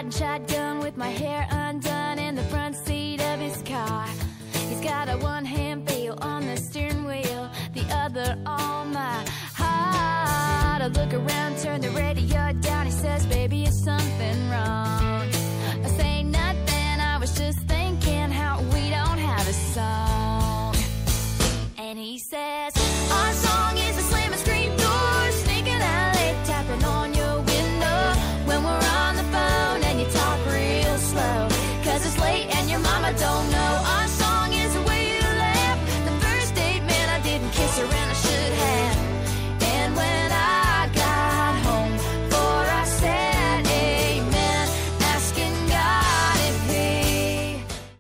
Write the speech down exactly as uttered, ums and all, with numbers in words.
riding shotgun with my hair undone in the front seat of his car. He's got a one-hand feel on the steering wheel, the other on my heart.